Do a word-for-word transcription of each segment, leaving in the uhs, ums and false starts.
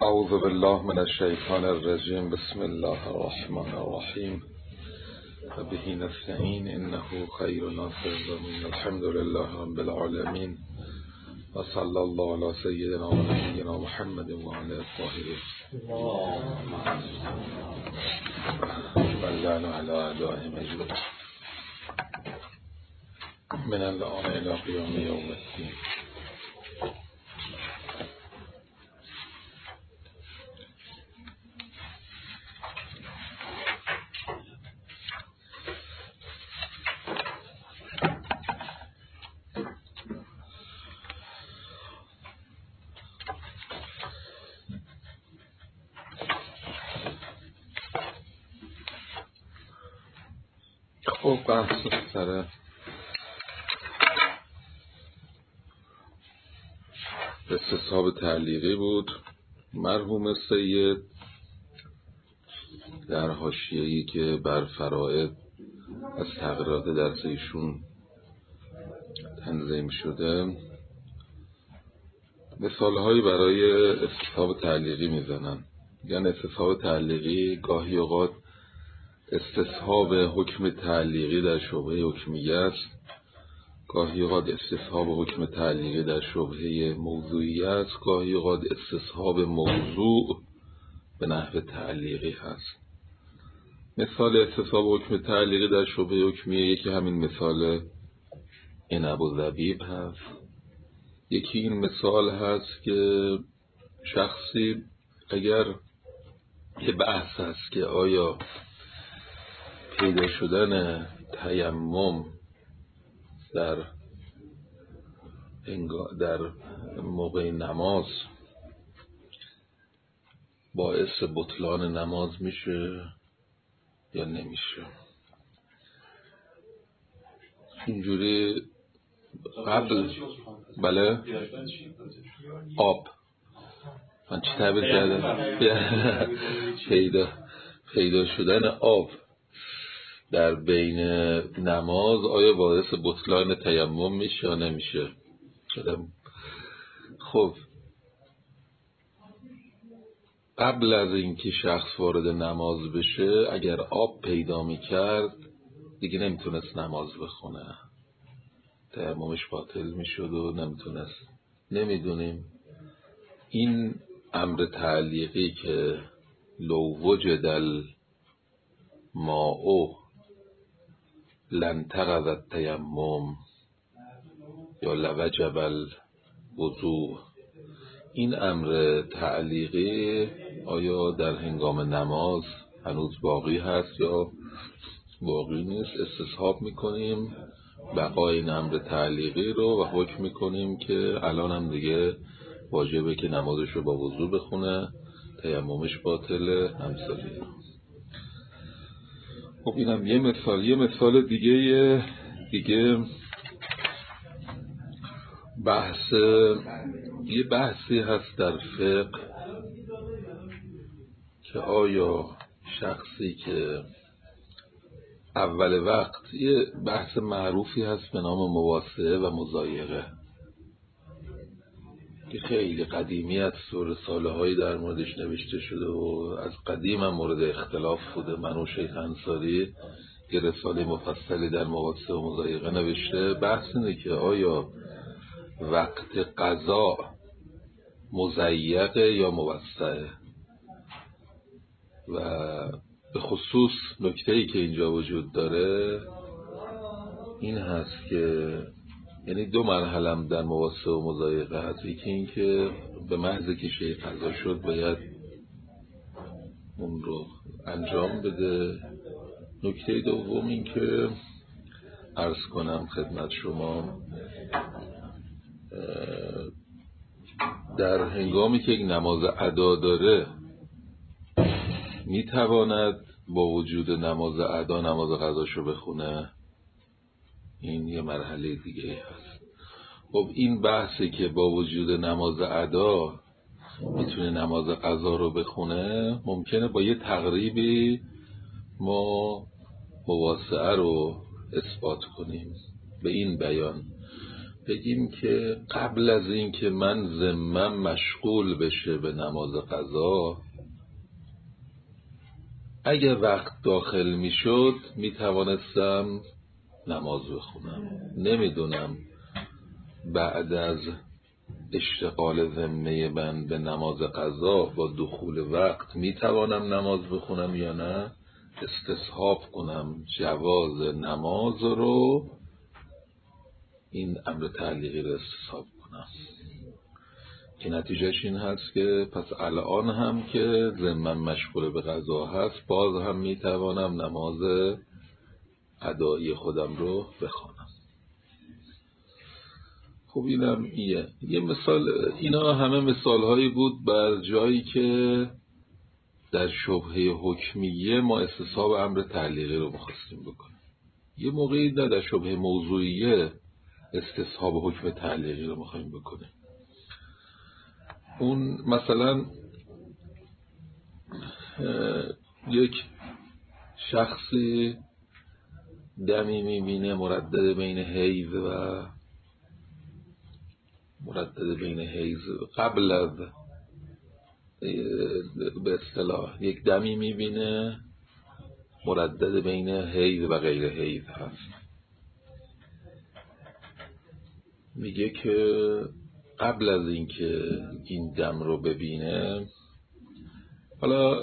اعوذ بالله من الشیطان الرجیم. بسم الله الرحمن الرحیم و به نستعین انه خیر ناصر الضمین. الحمد لله رب العالمین و صلی الله علی سیدنا و نبینا محمد و علی الطاهرین و اللعن علی اعدائهم اجمعین من الآن الی قیام یوم الدین. خب بحث سر استصحاب تعلیقی بود. مرحوم سید در حاشیه‌ای که بر فرائض از تغییرات درس ایشون تنظیم شده مثالهایی برای استصحاب تعلیقی میزنن. یعنی استصحاب تعلیقی گاهی اوقات استصحاب حکم تعلیقی در شبهه حکمیه است، گاهی اوقات استصحاب حکم تعلیقی در شبهه موضوعی است، گاهی اوقات استصحاب موضوع به نحو تعلیقی هست. مثال استصحاب حکم تعلیقی در شبهه حکمیه یکی همین مثال عنب و زبیب هست. یکی این مثال هست که شخصی اگر یه بحث هست که آیا پیدا شدن تیمم در در موقع نماز باعث بطلان نماز میشه یا نمیشه. اینجوری قبل بله آب من چی تعبیر کردم پیدا پیدا شدن آب در بین نماز آیا باعث بطلان تیمم میشه یا نمیشه. خب قبل از اینکه شخص وارد نماز بشه اگر آب پیدا میکرد دیگه نمیتونست نماز بخونه، تیممش باطل میشد و نمیتونست. نمیدونیم این امر تعلیقی که لو وجد الماء لن تقض التیمم یا لوجب الوضوء، این امر تعلیقی آیا در هنگام نماز هنوز باقی هست یا باقی نیست؟ استصحاب میکنیم بقای این امر تعلیقی رو و حکم میکنیم که الان هم دیگه واجبه که نمازش رو با وضوء بخونه، تیممش باطله همسالی. خب اینم یه مثال. یه مثال دیگه دیگه بحث یه بحثی هست در فقه که آیا شخصی که اول وقت، یه بحث معروفی هست به نام مواسطه و مضایقه که خیلی قدیمی است و رساله هایی در موردش نوشته شده و از قدیم هم مورد اختلاف بوده. من و شیخ انصاری یه رساله مفصلی در مواسطه و مضایقه نوشته. بحث اینه که آیا وقت قضا مضیقه یا موسعه، و به خصوص نکته‌ای که اینجا وجود داره این هست که یعنی دو مرحله هم در مواسطه و مضایقه هست. یکی این که به محض که شیء قضا شد باید اون رو انجام بده. نکته دوم این که عرض کنم خدمت شما در هنگامی که یک نماز ادا داره میتواند با وجود نماز ادا نماز قضاشو بخونه. این یه مرحله دیگه هست. خب این بحثی که با وجود نماز ادا میتونه نماز قضا رو بخونه، ممکنه با یه تقریبی ما مواسعه رو اثبات کنیم به این بیان بگیم که قبل از این که من ذمم مشغول بشه به نماز قضا، اگه وقت داخل می شد می توانستم نماز بخونم. نمیدونم بعد از اشتغال ذمه من به نماز قضا با دخول وقت می توانم نماز بخونم یا نه. استصحاب کنم جواز نماز رو، این امر تعلیقی رو استصحاب کنم که نتیجهش این هست که پس الان هم که ذمم مشغول به قضا هست باز هم می توانم نماز ادایی خودم رو بخوانم. خب اینم ایه. یه مثال، اینا همه مثال هایی بود بر جایی که در شبهه حکمیه ما استصحاب امر تعلیقی رو می‌خواستیم بکنیم. یه موقعی در, در شبهه موضوعیه استصحاب حکم تعلیقی رو می‌خوایم بکنیم. اون مثلا یک شخصی دمی می‌بینه مردد بین حیض و مردد بین حیض قبل از به اصطلاح یک دمی میبینه مردد بین حیض و غیر حیض هست. میگه که قبل از اینکه این دم رو ببینه، حالا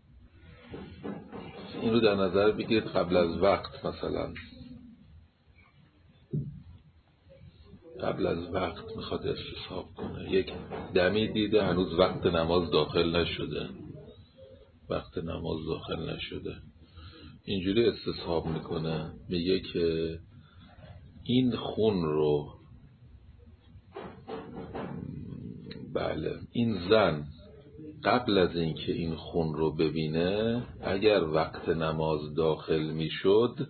این رو در نظر بگیرید قبل از وقت، مثلا قبل از وقت میخواد استصحاب کنه، یک دمی دیده هنوز وقت نماز داخل نشده وقت نماز داخل نشده اینجوری استصحاب میکنه. میگه که این خون رو، بله این زن قبل از اینکه این خون رو ببینه اگر وقت نماز داخل میشد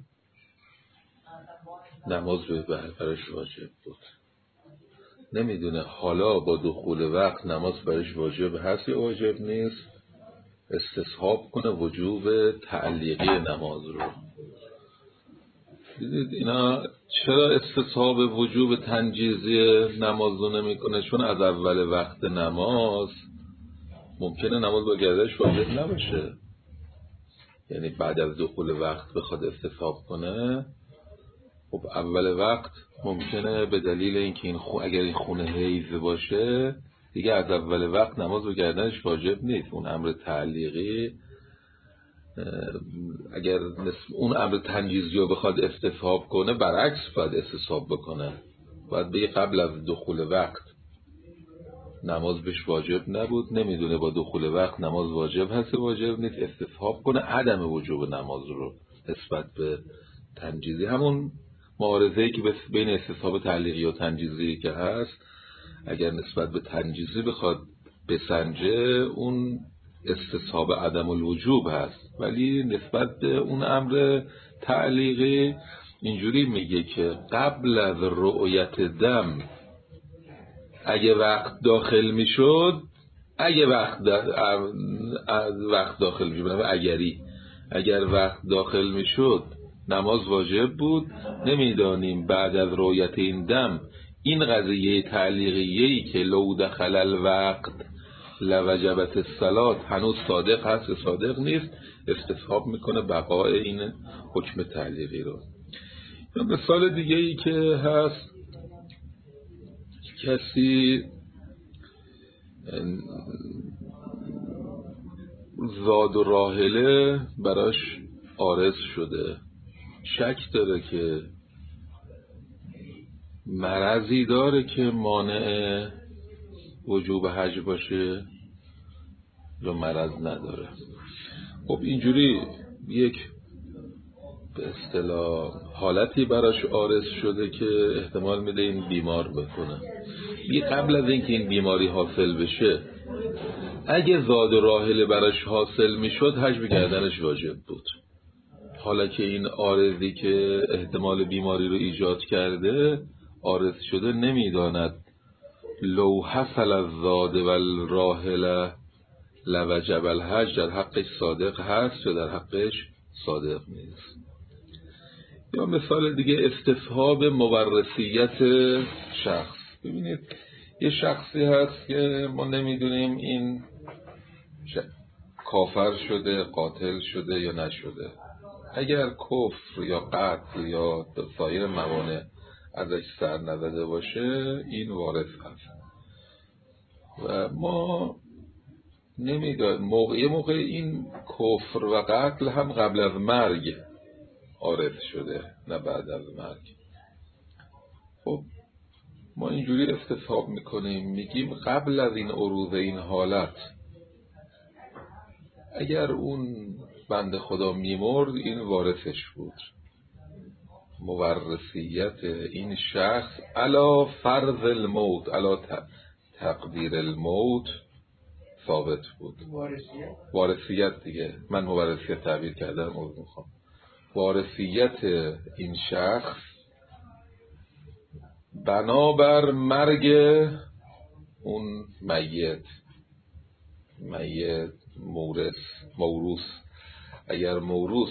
نماز به برش واجب بود. نمیدونه حالا با دخول وقت نماز برش واجب هست یا واجب نیست، استصحاب کنه وجوب تعلیقی نماز رو. دیدید اینا چرا استصحاب وجوب تنجیزی نماز رو نمی کنه؟ چون از اول وقت نماز ممکنه نماز با گردش واجب نباشه، یعنی بعد از دخول وقت بخواد استصحاب کنه. خب اول وقت ممکنه به دلیل اینکه این خون اگر این خون حیض باشه دیگه از اول وقت نماز با گردنش واجب نیست. اون امر تعلیقی اگر اون امر تنجیزی رو بخواد استصحاب کنه برعکس باید استصحاب بکنه، باید بگه قبل از دخول وقت نماز بهش واجب نبود، نمیدونه با دخول وقت نماز واجب هست واجب نیست، استصحاب کنه عدم وجوب نماز رو نسبت به تنجیزی. همون معارضه‌ای که بین استصحاب تعلیقی و تنجیزی که هست، اگر نسبت به تنجیزی بخواد بسنجه اون استصحاب عدم الوجوب هست، ولی نسبت به اون امر تعلیقی اینجوری میگه که قبل از رؤیت دم اگه وقت داخل میشد اگه وقت وقت داخل میشد اگری اگر وقت داخل میشد نماز واجب بود. نمیدانیم بعد از رؤیت این دم این قضیه تعلیقیه‌ای که لو دخل الوقت لوجبت الصلاة هنوز صادق هست صادق نیست، استصحاب میکنه بقای این حکم تعلیقی رو. مثال دیگه ای که هست، کسی زاد و راحله براش عارض شده، شک داره که مرضی داره که مانع وجوب حج باشه یا مرض نداره. خب اینجوری یک به اصطلاح حالتی براش عارض شده که احتمال میده این بیمار بکنه. بی قبل از اینکه این بیماری حاصل بشه اگه زاد و راحله براش حاصل میشد حج به گردنش واجب بود. حالا که این عارضی که احتمال بیماری رو ایجاد کرده عارض شده، نمیداند لو حصل الزاد و الراحله لوجب الحج در حقش صادق هست یا در حقش صادق نیست. یا مثال دیگه استصحاب مورثیت شخص. ببینید یه شخصی هست که ما نمیدونیم این کافر شده، قاتل شده یا نشده. اگر کفر یا قتل یا سایر موانع ازش سر نزده باشه این وارث هست و ما نمیدونیم. موقع یه موقع این کفر و قتل هم قبل از مرگ عارض شده نه بعد از مرگ. خب ما اینجوری استصحاب میکنیم، میگیم قبل از این عروض این حالت اگر اون بنده خدا میمرد این وارثش بود. مورثیت این شخص علا فرض الموت، علا تقدیر الموت ثابت بود. وارثیت وارثیت دیگه، من مورثیت تعبیر کردم عذر میخوام. وارثیت این شخص بنابر مرگ اون میت میت مورث موروث اگر موروث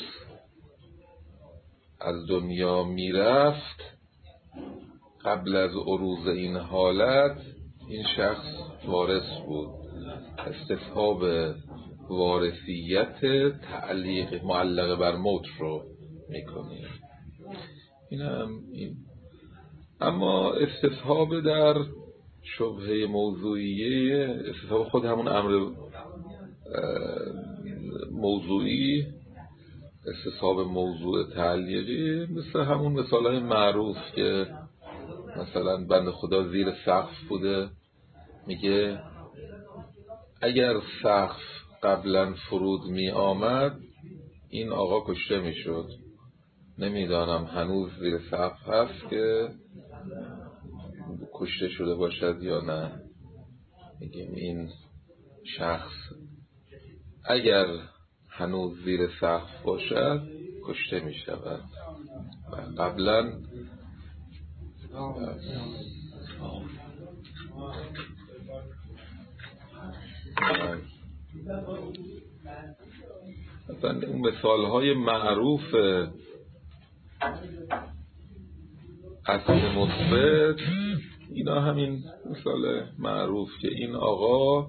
از دنیا میرفت قبل از عروض این حالت این شخص وارث بود. استصحاب وارثیت تعلیق معلق بر موت رو میکنیم. این هم این. اما استصحاب در شبهه موضوعیه، استصحاب خود همون امر موضوعی، استصحاب موضوع تعلیقی، مثل همون مثال های معروف که مثلا بنده خدا زیر سقف بوده، میگه اگر سقف قبلا فرود می آمد این آقا کشته می شد. نمیدانم هنوز زیر سقف هست که کشته شده باشد یا نه. میگیم این شخص اگر هنوز زیر سقف باشد کشته می شود و قبلا مثلا اون مثال های معروف اصل مثبت اینا همین مثال معروف که این آقا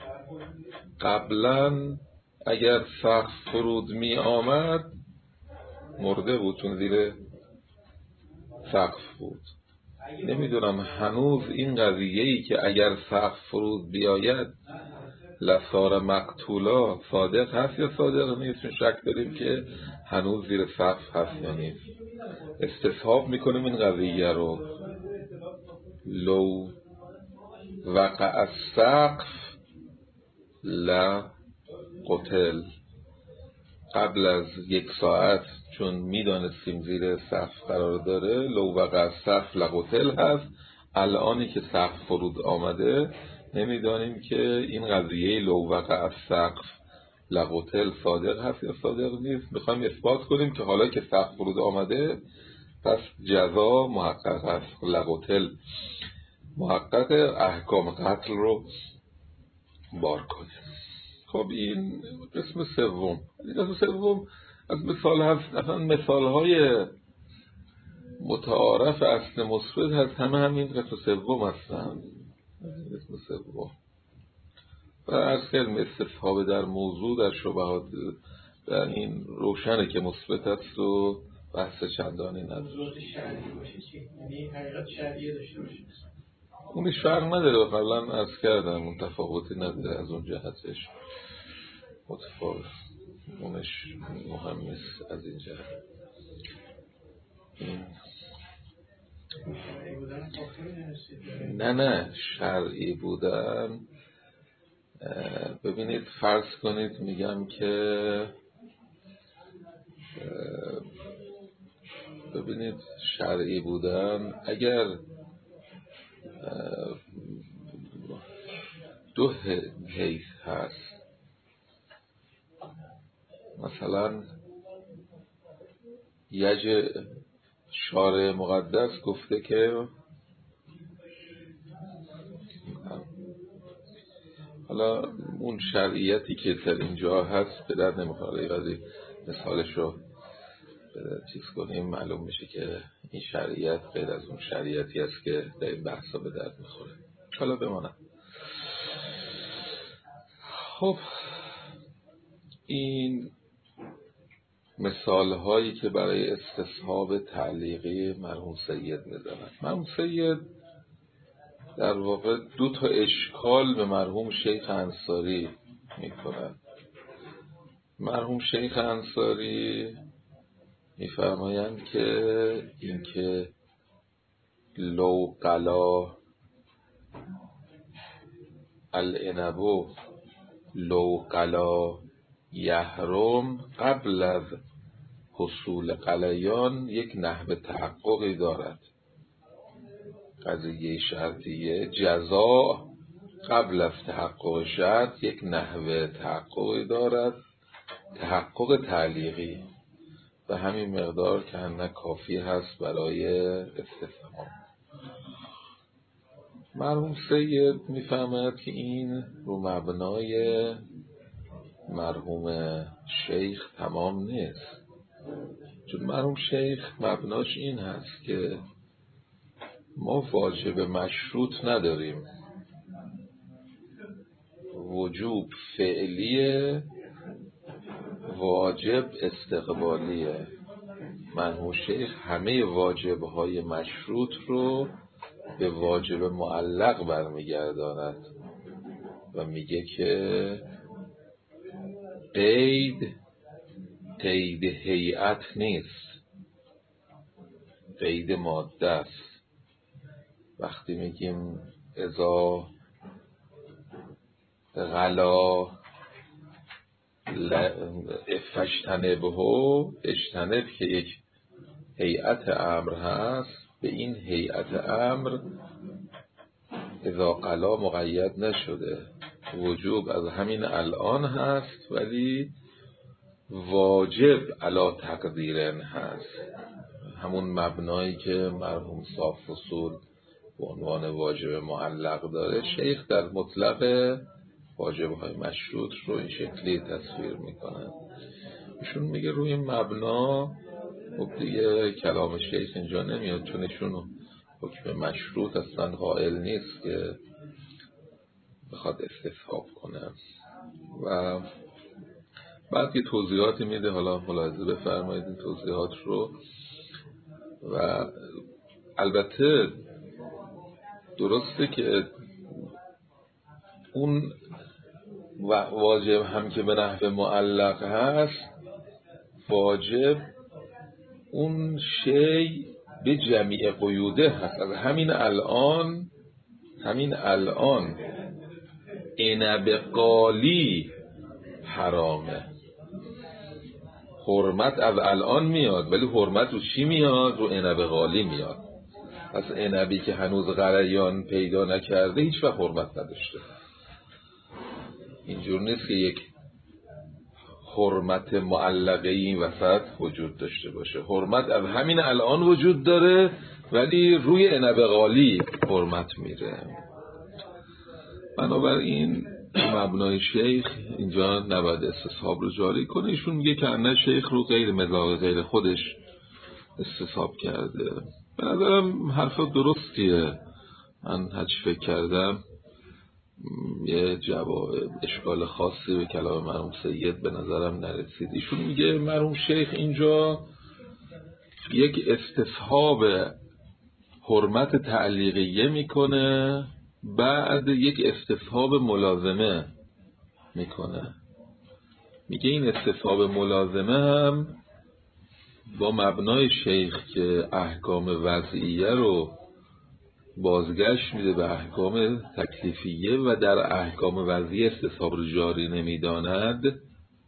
قبلا اگر سقف فرود می آمد مرده بود، چون زیر سقف بود. نمیدونم هنوز این قضیه‌ای که اگر سقف فرود بیاید لسار مقتولا صادق هست یا صادق نیست، چون شک داریم که هنوز زیر سقف هست یا نیست. استصحاب میکنیم این قضیه رو. لو وقع السقف لا قتل، قبل از یک ساعت چون میدانستیم زیر سقف قرار داره لو وقع السقف لقتل هست. الانی که سقف فرود آمده نمیدانیم که این قضیه لو وقع السقف لقتل صادق هست یا صادق نیست. میخوایم اثبات کنیم که حالا که سقف فرود آمده پس جزا محقق هست، لقتل محقق، احکام قتل رو بار کنیم. خب این قسم سوم. قسم سوم از مثال هست، اصلا مثال های متعارف اصل مثبت هست، همه همین قسم سوم هستن. قسم سوم و از کلم استصحاب در موضوع در شبهات در این روشنه که مثبت است و بحث چندانی نداره. اونش فرق نداره، قبلا عرض کردم اون تفاوتی نداره از اون جهتش متفاوت، اونش مهم نیست از این جهت. این نه نه شرعی بودن. ببینید فرض کنید میگم که ببینید شرعی بودن اگر دو حیث هست، مثلا یج شارع مقدس گفته که حالا اون شرعیتی که در اینجا هست به در نمیخوره، یادی مثالش رو چیز کنیم معلوم میشه که این شریعت غیر از اون شریعتی است که در این بحثا به درد میخوره. حالا بمانم. خب این مثال هایی که برای استصحاب تعلیقی مرحوم سید میزنن، مرحوم سید در واقع دو تا اشکال به مرحوم شیخ انصاری میکنن. مرحوم شیخ انصاری میفرمایند که اینکه لو قلا العنب لو قلا یحرم قبل از حصول قلیان یک نحو تحققی دارد. قضیه شرطیه جزا قبل از تحقق شرط یک نحو تحققی دارد، تحقق تعلیقی، و همین مقدار که نه کافی هست برای استفهام. مرحوم سید میفهمد که این رو مبنای مرحوم شیخ تمام نیست، چون مرحوم شیخ مبناش این هست که ما واجب مشروط نداریم، وجوب فعلیه، واجب استقبالیه. مرحوم شیخ همه واجبهای مشروط رو به واجب معلق برمیگرداند و میگه که قید قید هیئت نیست، قید ماده است. وقتی میگیم اذا غلا فاجتنبه، اجتنب که یک هیئت امر هست، به این هیئت امر اذا غلا مقید نشده. وجوب از همین الان هست ولی واجب علی تقدیرن هست، همون مبنایی که مرحوم صاف اصول به عنوان واجب معلق داره. شیخ در مطلق واجب‌های مشروط رو این شکلی تصویر میکنن. ایشون میگه روی این مبنا خب دیگه کلام شیخ اینجا نمیاد، چون ایشون حکم مشروط اصلا قائل نیست که بخواد استصحاب کنه. و بعد که توضیحاتی میده، حالا ملاحظه بفرمایید این توضیحات رو. و البته درسته که اون واجب هم که به نحو معلق هست، واجب اون شی به جمیع قیوده هست. از همین الان همین الان عنب قالی حرامه. حرمت از الان میاد، ولی حرمت رو چی میاد؟ رو عنب قالی میاد. از عنبی که هنوز غلیان پیدا نکرده هیچ وقت حرمت نداشته. اینجور نیست که یک حرمت معلقه این وسط وجود داشته باشه. حرمت از همین الان وجود داره ولی روی عنب قالی حرمت میره. بنابراین مبنای شیخ اینجا نباید استصحاب رو جاری کنه. ایشون میگه که نه، شیخ رو غیر مذاق غیر خودش استصحاب کرده. به نظرم حرف درستیه. من هرچی فکر کردم یه جواب اشکال خاصی به کلام مرحوم سید به نظرم نرسید. ایشون میگه مرحوم شیخ اینجا یک استصحاب حرمت تعلیقیه میکنه، بعد یک استصحاب ملازمه میکنه. میگه این استصحاب ملازمه هم با مبنای شیخ که احکام وضعیه رو بازگشت میده به احکام تکلیفیه و در احکام وضعیه استصحاب رو جاری نمیداند،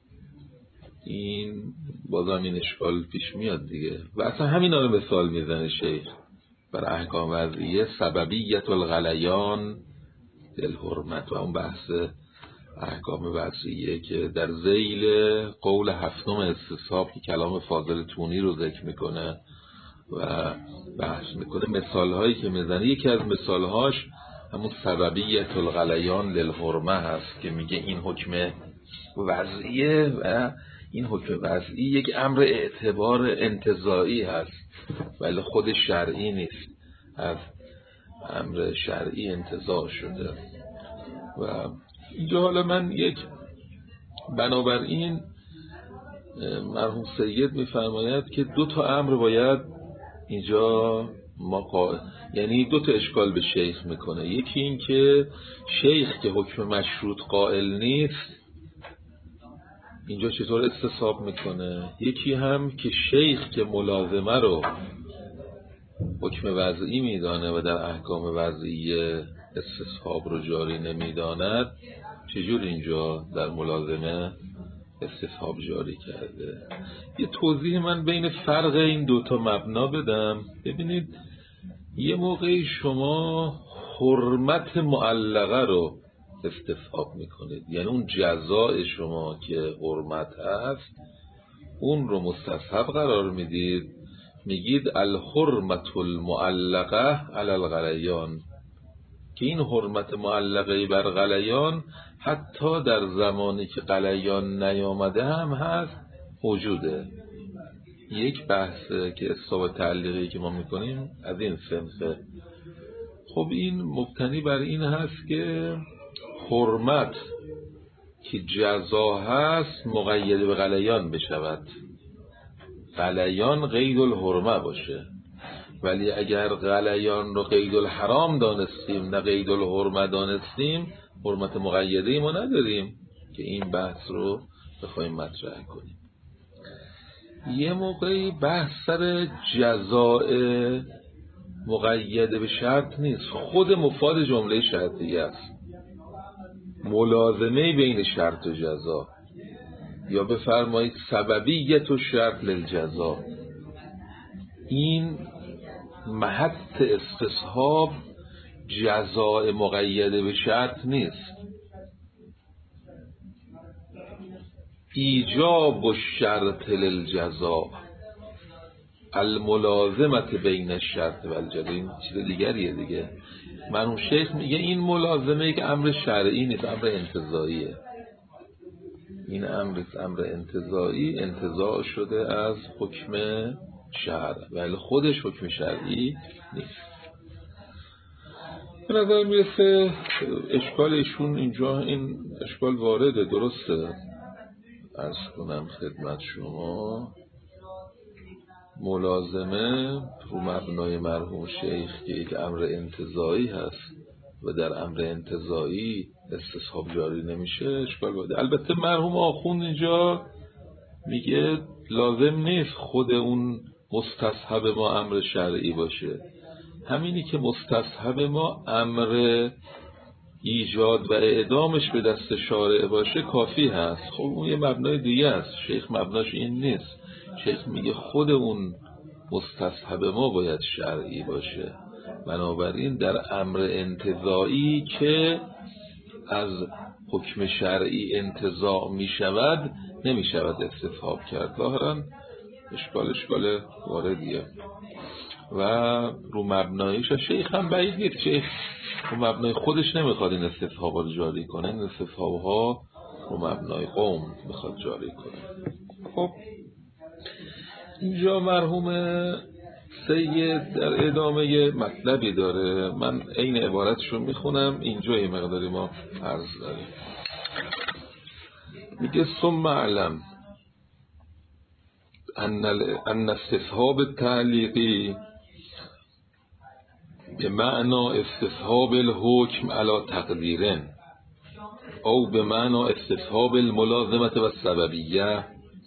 این بازم این اشکال پیش میاد دیگه. و اصلا همین رو مثال میزنه شیخ بر احکام وضعیه، سببیت الغلیان للحرمت، و اون بحث احکام وضعیه که در ذیل قول هفتم استصحاب که کلام فاضل تونی رو ذکر میکنه و بحث میکنه، مثال هایی که میزنه، یکی از مثال هاش همون سببیت الغلیان للحرمه هست که میگه این حکم وضعیه و این حکم وضعی یک امر اعتبار انتزاعی هست ولی خود شرعی نیست، از امر شرعی انتزاع شده. و اینجا حالا من یک بنابراین مرحوم سید میفرماید که دو تا امر باید اینجا ما قائل، یعنی دو تا اشکال به شیخ میکنه. یکی این که شیخ که حکم مشروط قائل نیست اینجا چطور استصحاب میکنه، یکی هم که شیخ که ملازمه رو حکم وضعی میدانه و در احکام وضعی استصحاب رو جاری نمیداند چجور اینجا در ملازمه استصحاب جاری کرده. یه توضیح من بین فرق این دوتا مبنا بدم. ببینید یه موقعی شما حرمت معلقه رو استصحاب میکنید، یعنی اون جزاء شما که حرمت هست اون رو مستصحب قرار میدید، میگید الحرمت المعلقه علی الغلیان، که این حرمت معلقه بر غلیان حتی در زمانی که غلیان نیامده هم هست موجوده. یک بحثه که اصحاب تعلیقی که ما میکنیم از این صنفه. خب این مبتنی بر این هست که حرمت که جزا هست مقید به غلیان بشود، غلیان قید الحرمه باشه. ولی اگر غلیان رو قید الحرام دانستیم نه قید الحرمه دانستیم حرمت مقیده ما نداریم که این بحث رو بخوایم مطرح کنیم. یه موقعی بحث سر جزاء مقید به شرط نیست، خود مفاد جمله شرطی است، ملازمه بین شرط و جزا، یا بفرمایید سببیت و شرط للجزا. این محط استصحاب جزاء مقید به شرط نیست، ایجاب الشرط للجزا، الملازمت بین الشرط و الجزا. این چیز دیگریه دیگه. مرحوم شیخ میگه این ملازمه که امر شرعی نیست، امر انتزاعیه. این امر امر انتزاعی انتزاع شده از حکم شرع ولی خودش حکم شرعی نیست. به نظر میرسه اشکال ایشون اینجا این اشکال وارده، درسته. عرض کنم خدمت شما ملازمه رو مبنای مرحوم شیخ که یک امر انتزاعی هست و در امر انتزاعی استصحاب جاری نمیشه اشکال وارده. البته مرحوم آخوند اینجا میگه لازم نیست خود اون مستصحب ما امر شرعی باشه، همینی که مستصحب ما امر ایجاد و اعدامش به دست شارع باشه کافی هست. خب اون یه مبنای دیگه است، شیخ مبناش این نیست. شیخ میگه خود اون مستصحب ما باید شرعی باشه، بنابراین در امر انتزاعی که از حکم شرعی انتزاع میشود نمیشود استصحاب کرد. ظاهرا اشکال اشکال واردیه و رو مبنایش شیخ هم بعید نیست، شیخ رو مبنای خودش نمیخواد این استصحاب رو جاری کنه، این استصحاب ها رو مبنای قوم میخواد جاری کنه. خب اینجا مرحوم سید در ادامه مطلبی داره، من این عبارتشو میخونم، اینجا یه مقداری ما عرض داریم. میگه ثم علم ان استصحاب التعلیقی به معنا استصحاب الحکم علی تقدیرن او به معنا استصحاب الملازمت و سببیه.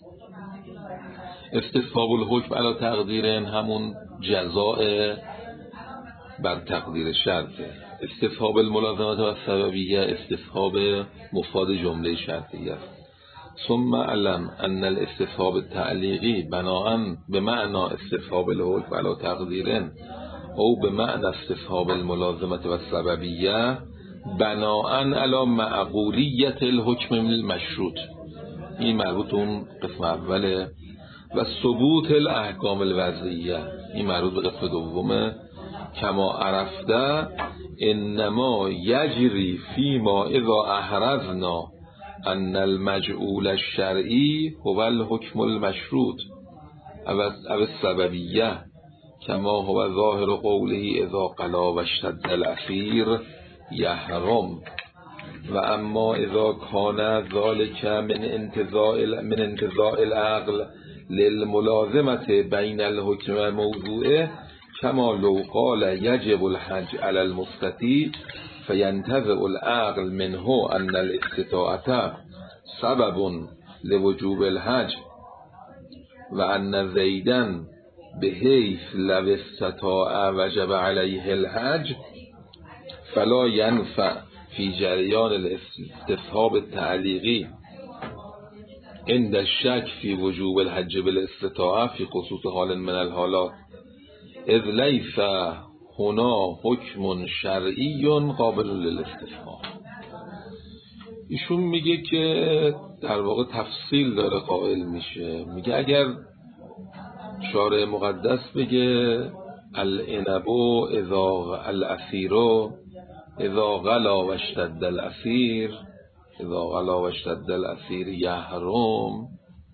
استصحاب الحکم علی تقدیرن همون جزاء بر تقدیر شرطه، استصحاب الملازمت و سببیه استصحاب مفاد جمله شرطیه است. ثم علم ان الاستصحاب التعلیقی بناءً به معنا استصحاب الحکم علی تقدیرن او به معنی استصحاب الملازمت و سببیه بناءً علی معقولیت الحکم المشروط. این مربوط اون قسم اوله. و ثبوت الاحکام الوضعیه این مربوط به قسم دومه. کما عرفته انما یجری فی ما اذا احرزنا ان المجعول الشرعی هو الحکم المشروط او السببیه کما هو ظاهر قوله اذا قلا و اشتد الأثیر یحرم و اما اذا کان ذلك من انتزاع من انتزاع العقل للملازمة بین الحکم موضوعه کما لو قال یجب الحج علی المستطیع فینتزع العقل منه ان الاستطاعة سبب لوجوب الحج و ان زیدا بحیث لو استطاع وجب علیه الحج فلا ینفع فی جریان الاستصحاب التعلیقی عند الشک فی وجوب الحج بالاستطاعه فی خصوص حال من الحالات اذ لیس هنا حکم شرعی قابل للاستفهام. ایشون میگه که در واقع تفصیل داره قائل میشه، میگه اگر شارع مقدس بگه العنب اذا الأثیر اذا غلا و اشتد الأثیر اذا غلا و اشتد الأثیر یحرم،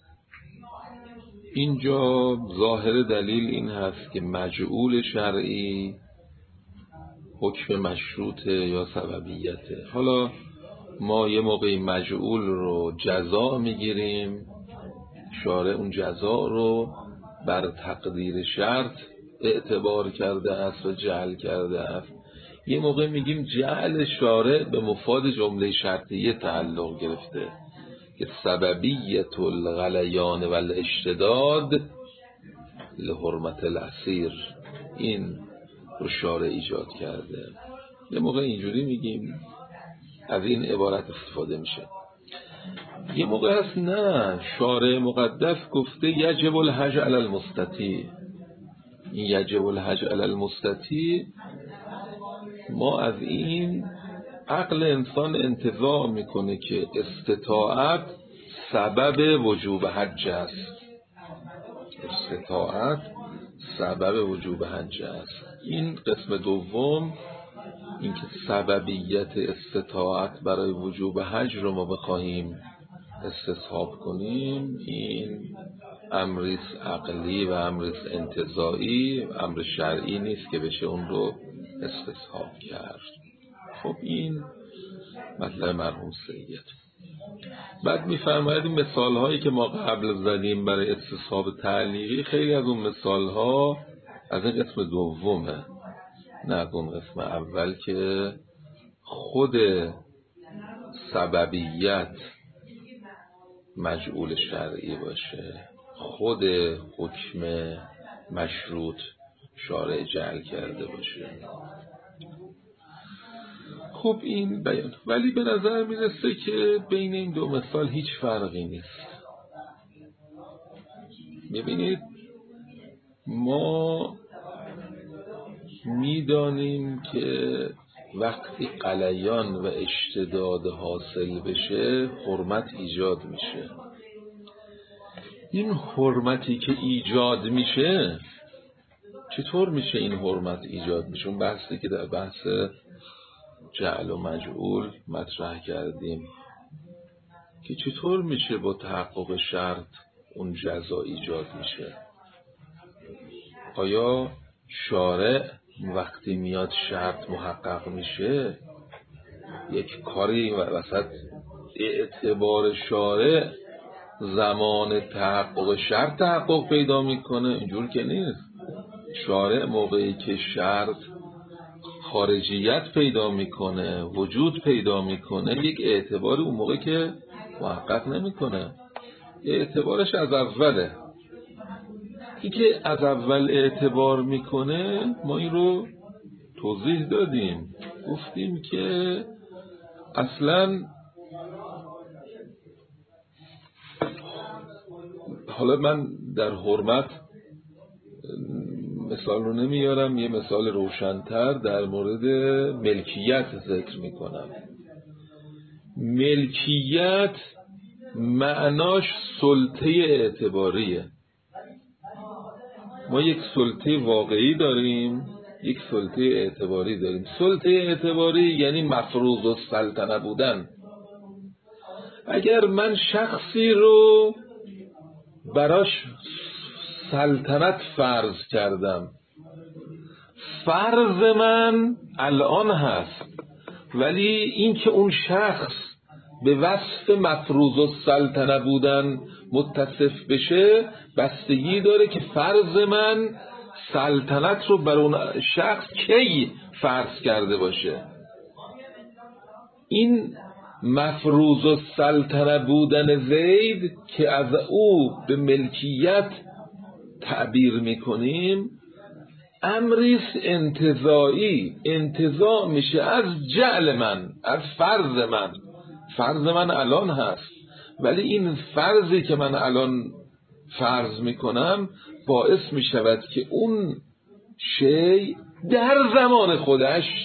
اینجا ظاهر دلیل این هست که مجعول شرعی حکم مشروطه یا سببیته. حالا ما یه موقعی مجعول رو جزا میگیریم، شارع اون جزا رو بر تقدیر شرط اعتبار کرده است و جعل کرده است. یه موقع میگیم جعل شارع به مفاد جمله شرطیه تعلق گرفته که سببیت الغلیان و الاشتداد لحرمت الأثیر، این رو شارع ایجاد کرده. یه موقع اینجوری میگیم، از این عبارت استفاده میشه. یه موقع هست نه، شارع مقدس گفته یجب الحج علی المستطیع. این یجب الحج علی المستطیع، ما از این عقل انسان انتزاع میکنه که استطاعت سبب وجوب حج است. استطاعت سبب وجوب حج است. این قسم دوم، اینکه سببیت استطاعت برای وجوب حج رو ما بخواهیم استصحاب کنیم، این امریست عقلی و امریست انتزاعی، امر شرعی نیست که بشه اون رو استصحاب کرد. خب این مطلب مرحوم سید. بعد میفرماید این مثال هایی که ما قبل زدیم برای استصحاب تعلیقی، خیلی از اون مثال ها از این قسم دومه، نه از اون قسم اول که خود سببیت مجعول شرعی باشه، خود حکم مشروط شارع جعل کرده باشه. خب این بیان، ولی به نظر میرسه که بین این دو مثال هیچ فرقی نیست. ببینید ما میدانیم که وقتی غلیان و اشتداد حاصل بشه حرمت ایجاد میشه. این حرمتی که ایجاد میشه، چطور میشه این حرمت ایجاد میشه؟ اون بحثی که در بحث جعل و مجعول مطرح کردیم که چطور میشه با تحقق شرط اون جزا ایجاد میشه. آیا شارع وقتی میاد شرط محقق میشه، یک کاری وسط اعتبار شارع زمان تحقق شرط تحقق پیدا میکنه؟ اینجور که نیست. شارع موقعی که شرط خارجیت پیدا میکنه، وجود پیدا میکنه، یک اعتبار اون موقع که محقق نمیکنه، اعتبارش از اوله. این که از اول اعتبار میکنه، ما این رو توضیح دادیم، گفتیم که اصلا حالا من در حرمت مثال رو نمیارم، یه مثال روشن‌تر در مورد ملکیت ذکر میکنم. ملکیت معناش سلطه اعتباریه. ما یک سلطه واقعی داریم، یک سلطه اعتباری داریم. سلطه اعتباری یعنی مفروض السلطنه بودن. اگر من شخصی رو براش سلطنت فرض کردم، فرض من الان هست، ولی این که اون شخص به وصف مفروض السلطنه بودن متصف بشه بستگی داره که فرض من سلطنت رو بر اون شخص کی فرض کرده باشه. این مفروض السلطنه بودن زید که از او به ملکیت تعبیر میکنیم امریست انتزاعی، انتزاع میشه از جعل من، از فرض من. فرض من الان هست، ولی این فرضی که من الان فرض میکنم باعث میشود که اون شی در زمان خودش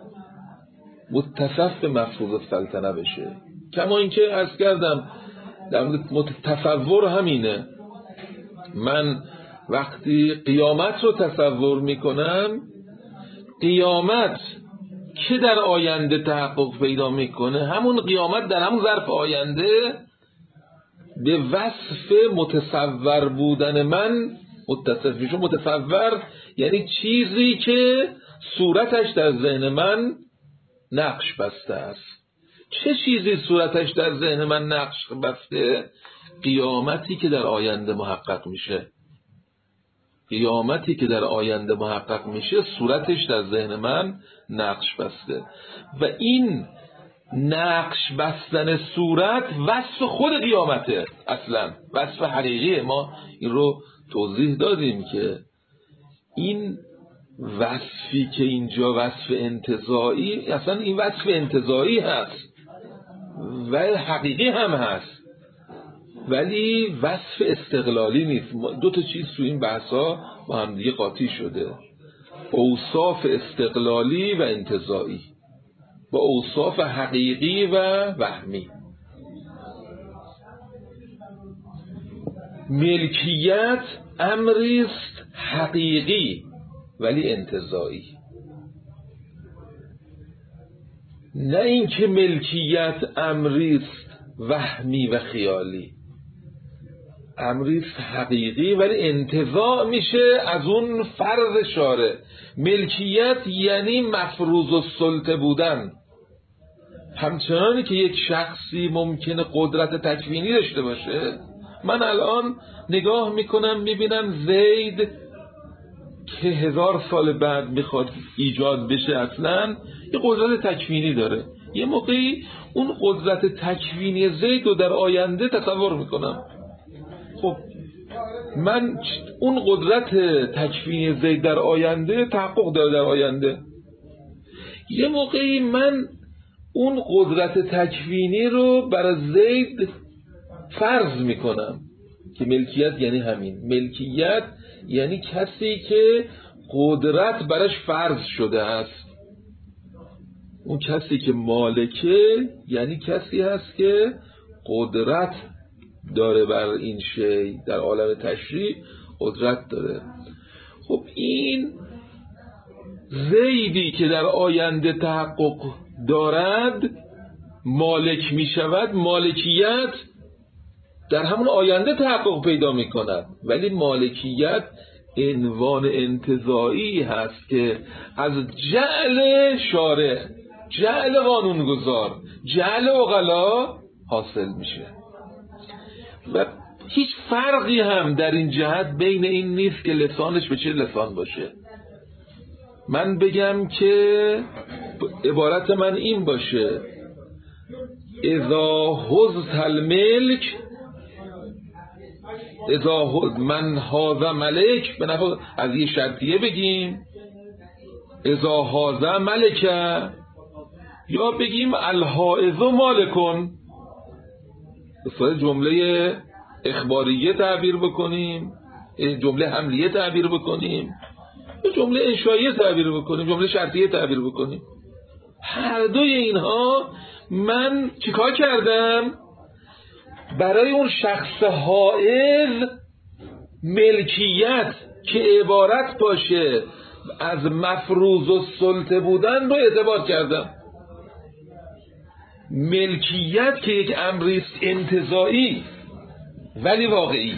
متصف به مفروض السلطنه بشه. کما اینکه عرض کردم در مورد تصور همینه. من وقتی قیامت رو تصور میکنم، قیامت که در آینده تحقق پیدا میکنه، همون قیامت در همون ظرف آینده به وصف متصور بودن من متصف میشه. متصور یعنی چیزی که صورتش در ذهن من نقش بسته است. چه چیزی صورتش در ذهن من نقش بسته؟ قیامتی که در آینده محقق میشه. قیامتی که در آینده محقق میشه صورتش در ذهن من نقش بسته و این نقش بستن صورت وصف خود قیامته. اصلا وصف حقیقی ما این رو توضیح دادیم که این وصفی که اینجا وصف انتزاعی، اصلا این وصف انتزاعی هست و حقیقی هم هست، ولی وصف استقلالی نیست. دو تا چیز تو این بحثا با هم دیگه قاطی شده، اوصاف استقلالی و انتزاعی با اوصاف حقیقی و وهمی. ملکیت امریست حقیقی ولی انتزاعی، نه اینکه ملکیت امریست وهمی و خیالی. امریست حقیقی ولی انتزاع میشه از اون فرض شارع. ملکیت یعنی مفروض السلطه بودن. همچنانی که یک شخصی ممکنه قدرت تکوینی داشته باشه، من الان نگاه میکنم میبینم زید که هزار سال بعد میخواد ایجاد بشه اصلا یه قدرت تکوینی داره. یه موقعی اون قدرت تکوینی زید رو در آینده تصور میکنم. خب من اون قدرت تکوینی زید در آینده تحقق داره در آینده. یه موقعی من اون قدرت تکوینی رو برای زید فرض میکنم که ملکیت یعنی همین. ملکیت یعنی کسی که قدرت براش فرض شده است. اون کسی که مالکه یعنی کسی هست که قدرت داره بر این شی، در عالم تشریع قدرت داره. خب این زیدی که در آینده تحقق دارد مالک می شود، مالکیت در همون آینده تحقق پیدا می کند، ولی مالکیت عنوان انتزاعی هست که از جعل شارع، جعل قانونگذار، جعل عقلا حاصل میشه و هیچ فرقی هم در این جهت بین این نیست که لسانش به چه لسان باشه. من بگم که عبارت من این باشه: اذا حزت الملک، اذا من هذا ملک، به نفع از یه شرطیه بگیم اذا هذا ملکه، یا بگیم الحائض مالکن، به صورت جمله اخباریه تعبیر بکنیم، جمله حملیه تعبیر بکنیم، جمله انشائیه تعبیر بکنیم، جمله شرطیه تعبیر بکنیم. هر دوی اینها من چیکار کردم؟ برای اون شخص حائض ملکیت که عبارت باشه از مفروض السلطه بودن رو اعتبار کردم. ملکیت که یک امری است انتزاعی ولی واقعی،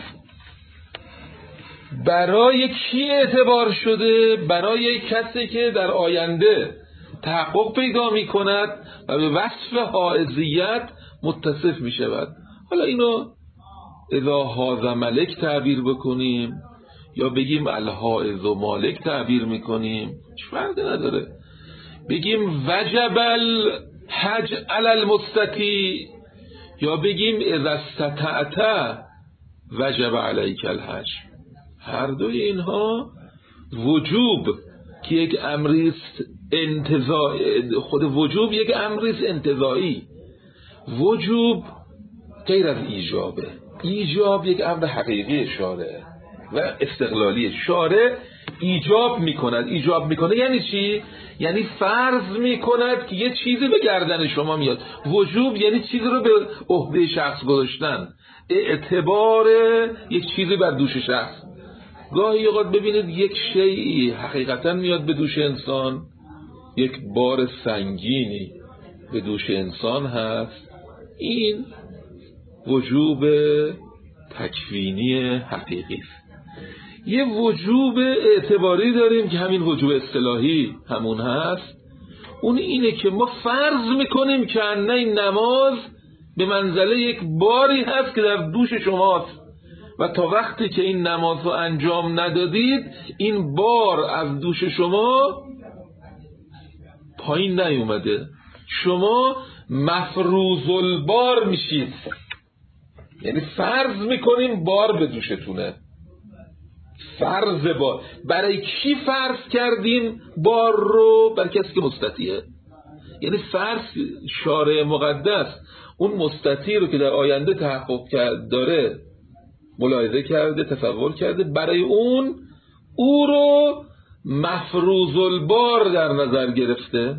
برای کی اعتبار شده؟ برای کسی که در آینده تحقق پیدا می کند و به وصف حائزیت متصف می شود. حالا اینو اذا حاز ملک تعبیر بکنیم یا بگیم الحائز و مالک تعبیر می کنیم، چه فرقی نداره. بگیم وجب الحج علی المستطیع یا بگیم اذا استطعت وجب علیک الحج، هر دوی اینها وجوب که یک امری است انتزاعی، خود وجوب یک امری است انتزاعی. وجوب غیر از ایجابه. ایجاب یک امر حقیقی شارع و استقلالی. شارع ایجاب میکند. ایجاب میکنه یعنی چی؟ یعنی فرض میکند که یه چیزی به گردن شما میاد. وجوب یعنی چیزی رو به عهده شخص گذاشتن، اعتبار یک چیزی بر دوش شخص. گاهی اوقات ببینید یک شیئی حقیقتا میاد به دوش انسان، یک بار سنگینی به دوش انسان هست، این وجوب تکوینی حقیقی است. یه وجوب اعتباری داریم که همین وجوب اصطلاحی همون هست. اون اینه که ما فرض میکنیم که نه این نماز به منزله یک باری هست که در دوش شماست و تا وقتی که این نماز رو انجام ندادید این بار از دوش شما پایین نیومده، شما مفروض البار میشید. یعنی فرض میکنیم بار به دوشتونه. فرض بار برای کی فرض کردیم بار رو؟ برای کسی که مستطیعه. یعنی فرض شارع مقدس اون مستطیع رو که در آینده تحقق کرد داره ملاحظه کرده، تصور کرده، برای اون او رو مفروض البار در نظر گرفته،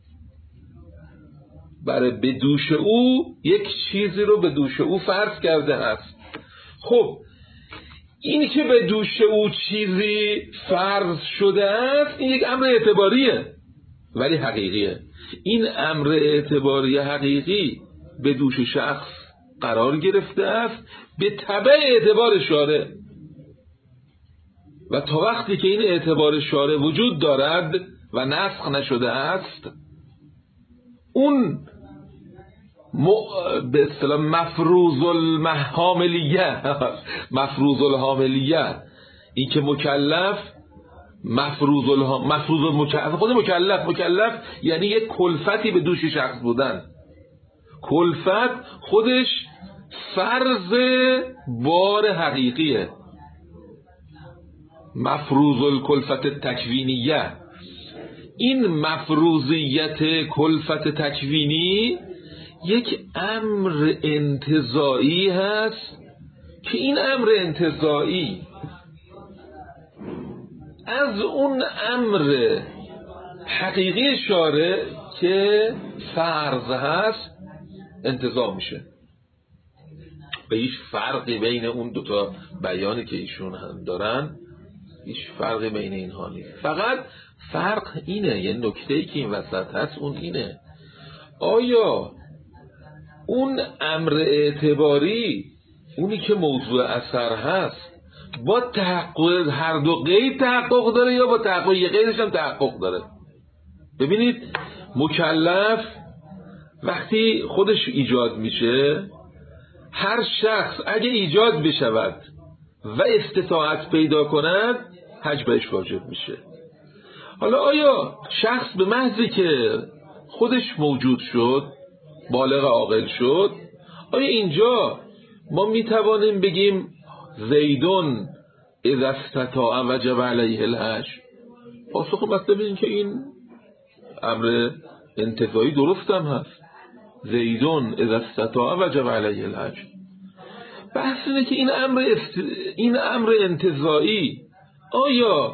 برای به دوش او یک چیزی رو به دوش او فرض کرده است. خب این که به دوش او چیزی فرض شده است این یک امر اعتباریه ولی حقیقیه. این امر اعتباری حقیقی به دوش شخص قرار گرفته است به تبع اعتبار شارع و تا وقتی که این اعتبار شارع وجود دارد و نسخ نشده است اون م... به اصطلاح مفروض الحاملیه مفروض الحاملیه این که مکلف مفروض الها مفروض مکلف خود مکلف مکلف یعنی یک کلفتی به دوش شخص بودن. کلفت خودش فرض بار حقیقیه. مفروض الکلفت تکوینیه، این مفروضیت کلفت تکوینی یک امر انتزاعی هست که این امر انتزاعی از اون امر حقیقی شارع که فرض هست انتزاع میشه. به هیچ فرقی بین اون دوتا بیانی که ایشون هم دارن هیچ فرقی بین اینها نیست. فقط فرق اینه، یه نکته‌ای که این وسط هست اون اینه آیا اون امر اعتباری اونی که موضوع اثر هست با تحقق هر دو قید تحقق داره یا با تحقق یه قیدش هم تحقق داره. ببینید مکلف وقتی خودش ایجاد میشه، هر شخص اگه ایجاد بشود و استطاعت پیدا کند حج بهش واجب میشه. حالا آیا شخص به محضی که خودش موجود شد بالغ عاقل شد آیا اینجا ما میتوانیم بگیم زیدون اذا استطاع وجب علیه الحج؟ پاسخ مثلا این که این امر انتزاعی درست هم هست. زیدون اذا استطاع وجب علیه الحج. بحث اینه که این امر است... این امر انتزاعی آیا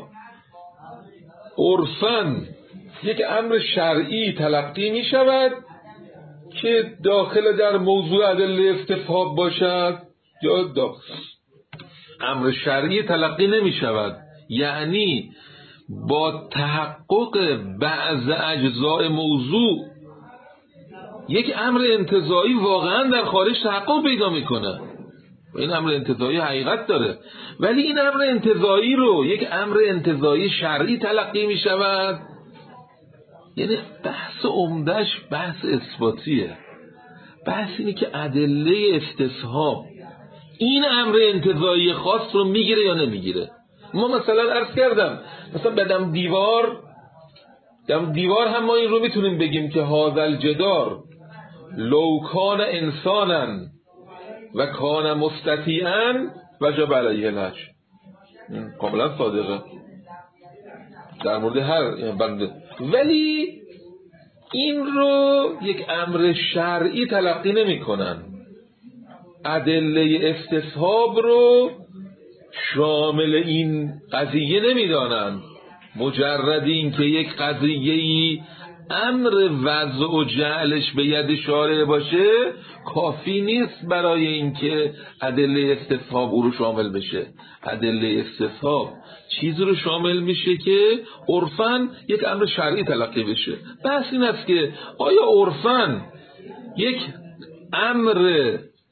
عرفاً یک امر شرعی تلقی می شود که داخل در موضوع ادله استفهام باشد یا داخل امر شرعی تلقی نمی شود؟ یعنی با تحقق بعض اجزاء موضوع یک امر انتزاعی واقعا در خارج تحقق پیدا میکنه و این امر انتزاعی حقیقت داره، ولی این امر انتزاعی رو یک امر انتزاعی شرعی تلقی میشود. یعنی بحث عمدهش بحث اثباتیه، بحث اینه که ادله استصحاب این امر انتزاعی خاص رو میگیره یا نمیگیره. ما مثلا عرض کردم مثلا بدم دیوار دم دیوار هم ما این رو میتونیم بگیم که هذا الجدار لو کان انسانا و کان مستطیعا وجب علیه الحج. کاملا صادقه در مورد هر بنده، ولی این رو یک امر شرعی تلقی نمی کنن، ادله استصحاب رو شامل این قضیه نمی دانن. مجرد این که یک قضیه‌ای امر وضع و جعلش به ید شارع باشه کافی نیست برای اینکه ادله استصحاب او رو شامل بشه. ادله استصحاب چیزی رو شامل میشه که عرفاً یک امر شرعی تلقی بشه. بحث این است که آیا عرفاً یک امر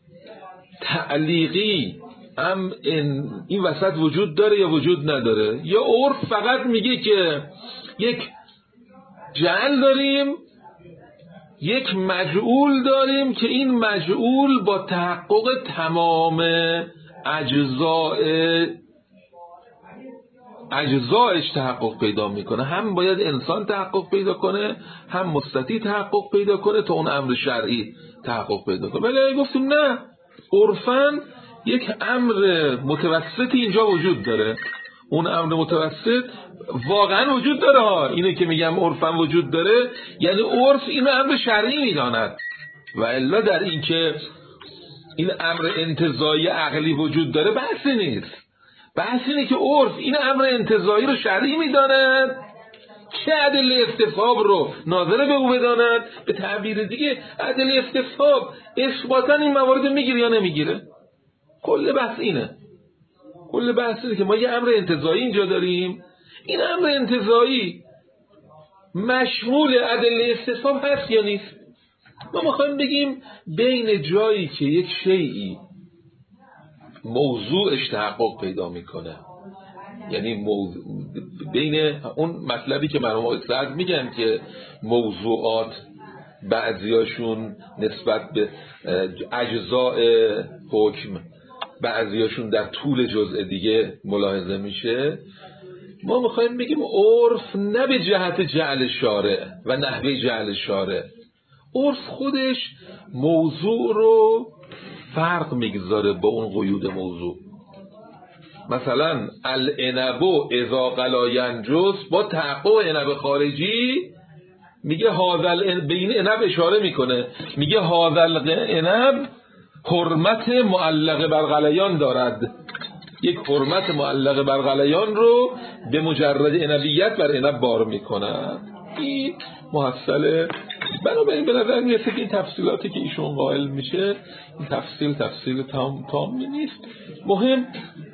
تعلیقی ام این, این وسط وجود داره یا وجود نداره، یا عرف فقط میگه که یک جعل داریم، یک مجعول داریم که این مجعول با تحقق تمام اجزاء اجزایش تحقق پیدا میکنه. هم باید انسان تحقق پیدا کنه، هم مستطیع تحقق پیدا کنه تا اون امر شرعی تحقق پیدا کنه. ولی گفتیم نه، عرفاً یک امر متوسطی اینجا وجود داره. اون امر متوسط واقعا وجود داره ها. اینه که میگم عرفاً وجود داره، یعنی عرف این امر شرعی میداند، و الا در این که این امر انتزاعی عقلی وجود داره بحثی نیست. بحث اینه که عرف این امر انتزاعی رو شرعی میداند، چه ادله استصحاب رو ناظر به او بداند. به تعبیر دیگه ادله استصحاب اثباتا این موارد میگیره یا نمیگیره. کل بحث اینه کل بحث اینه که ما یه امر انتزاعی اینجا داریم، این امر انتزاعی مشمول ادله استصحاب هست یا نیست. ما میخوایم بگیم بین جایی که یک شیئی موضوعش تحقق پیدا میکنه، یعنی موضوع بین اون مطلبی که مرحوم سعد میگن که موضوعات بعضیاشون نسبت به اجزاء حکم بعضیاشون در طول جزء دیگه ملاحظه میشه، ما میخوایم بگیم عرف نه به جهت جعل شارع و نحوه جعل شارع، عرف خودش موضوع رو فرق میگذاره با اون قیود موضوع. مثلا العنب اذا قلا ینجس با تحقق عنب خارجی میگه هذا به این عنب اشاره میکنه، میگه هذا العنب حرمت معلق بر غلیان دارد، یک حرمت معلق بر غلیان رو به مجرد عنبیت بر عنب بار میکنه. این محصله. بنابراین به نظر میرسه که این تفصیلاتی که ایشون قائل میشه این تفصیل تفصیل تام تامی نیست. مهم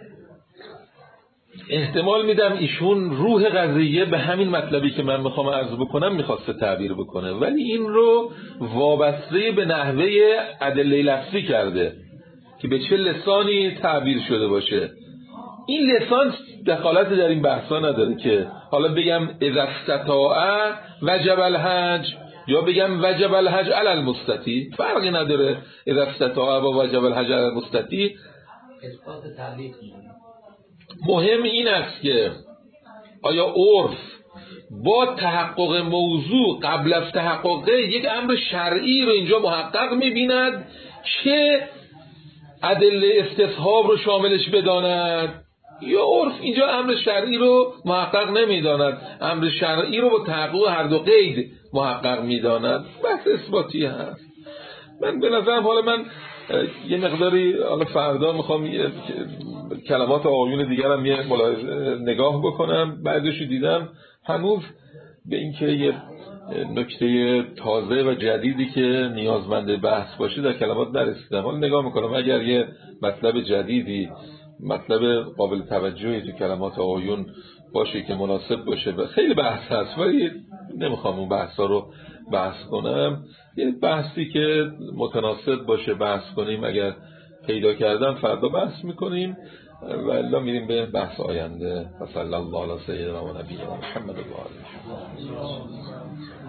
احتمال میدم ایشون روح قضیه به همین مطلبی که من میخوام عرض بکنم میخواسته تعبیر بکنه، ولی این رو وابسته به نحوه ادله لفظی کرده که به چه لسانی تعبیر شده باشه. این لسان دخالت در این بحثا نداره که حالا بگم اذا استطاع وجب الحج یا بگم وجب الحج علی المستطیع، فرقی نداره. اذا استطاع و وجب الحج علی المستطیع اثبات تعلیق. مهم این است که آیا عرف با تحقق موضوع قبل از تحقق یک امر شرعی رو اینجا محقق می‌بیند که ادله استصحاب رو شاملش بداند، یا عرف اینجا امر شرعی رو محقق نمی‌داند، امر شرعی رو با تحقق هر دو قید محقق می‌داند. بحث اثباتی هست. من به نظرم حالا من یه مقداری حالا فردا میخوام کلمات آقایون دیگرم یه نگاه بکنم، بعدشو دیدم هنوز به اینکه یه نکته تازه و جدیدی که نیازمند بحث باشه در کلمات نرسیدم. حالا نگاه میکنم اگر یه مطلب جدیدی مطلب قابل توجهی تو کلمات آقایون باشه که مناسب باشه. و خیلی بحث هست ولی نمیخوام اون بحثا رو بحث کنم، یه بحثی که متناسب باشه بحث کنیم، اگر پیدا کردم فردا بحث میکنیم و الا میریم به بحث آینده. صلی الله علی سیدنا و نبینا محمد و آله.